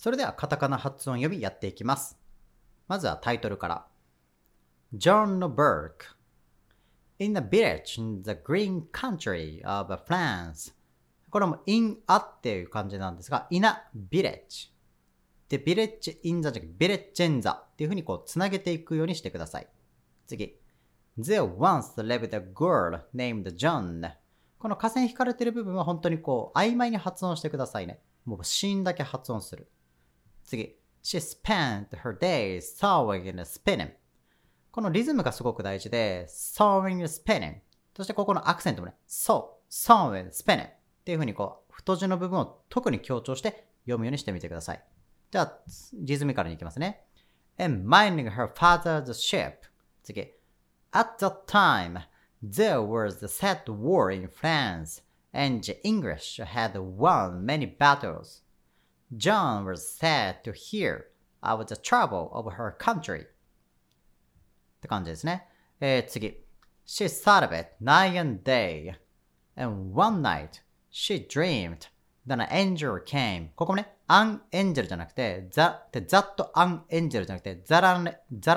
それではカタカナ発音予備やっていきます。まずはタイトルから。Joan of Arc In a village in the green country of France これも in a っていう感じなんですが in a village で village in the じゃなくて village in the っていう風にこうつなげていくようにしてください。次 There once lived a girl named Joan この下線引かれてる部分は本当にこう曖昧に発音してくださいね。もうシーンだけ発音する。次 She spent her days sewing and spinningこのリズムがすごく大事で sewing and spinning そしてここのアクセントもね sewing and spinning っていう風にこう太字の部分を特に強調して読むようにしてみてください。じゃあリズミカルにいきますね。And minding her father's ship 次 At that time there was a sad war in France and the English had won many battles. John was sad to hear of the trouble of her country. って感じですね。次。She thought of it night and day. And one night, she dreamed that an angel came. ここもね、an angel じゃなくて、that an angel じゃなくて、that an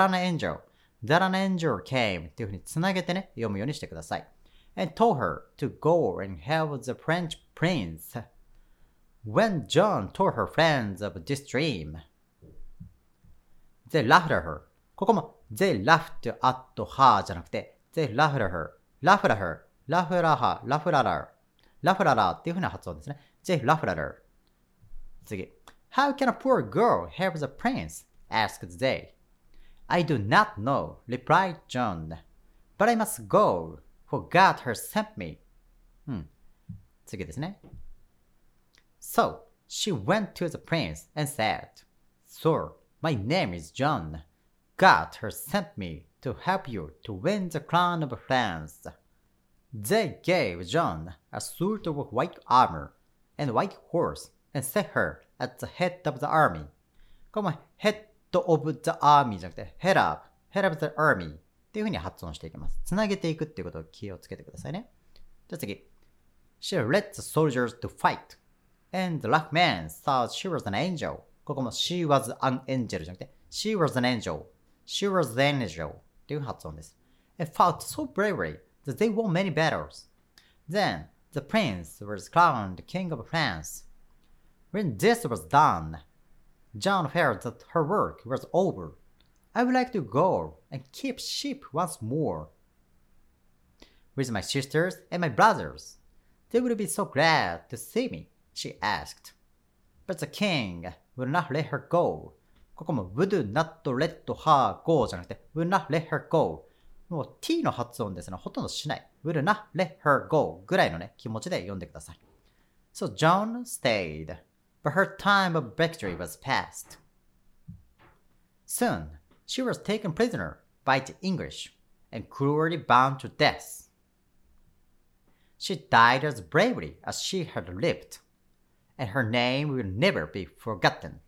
angel came っていう風につなげてね、読むようにしてください。And told her to go and help the French prince.When John told her friends of this dream, they laughed at her. ここも they laughed at her じゃなくて they laughed at her, laughed at her, laughed at her, laughed at her, laughed at her っていう風な発音ですね。they laughed at her. 次。How can a poor girl help the prince? asked they. I do not know, replied John. But I must go, for God has sent me. 次ですね。So, she went to the prince and said, Sir, my name is John. God has sent me to help you to win the crown of France. They gave John a suit of white armor and a white horse and set her at the head of the army. これも head of the army じゃなくて head of the army っていう風に発音していきます。つなげていくっていうことを気をつけてくださいね。じゃあ次。She led the soldiers to fight.And the black man thought she was an angel. ここも she was an angel じゃなくて she was an angel. She was an angel っていう発音です。And fought so bravely that they won many battles. Then the prince was crowned king of France. When this was done, John felt that her work was over. I would like to go and keep sheep once more. With my sisters and my brothers. They would be so glad to see me.She asked. But the king would not let her go. ここも would not let her go じゃなくて would not let her go. もう t の発音ですね。ほとんどしない。would not let her go ぐらいのね、気持ちで読んでください。So Joan stayed, but her time of victory was past. Soon, she was taken prisoner by the English and cruelly bound to death. She died as bravely as she had lived.And her name will never be forgotten.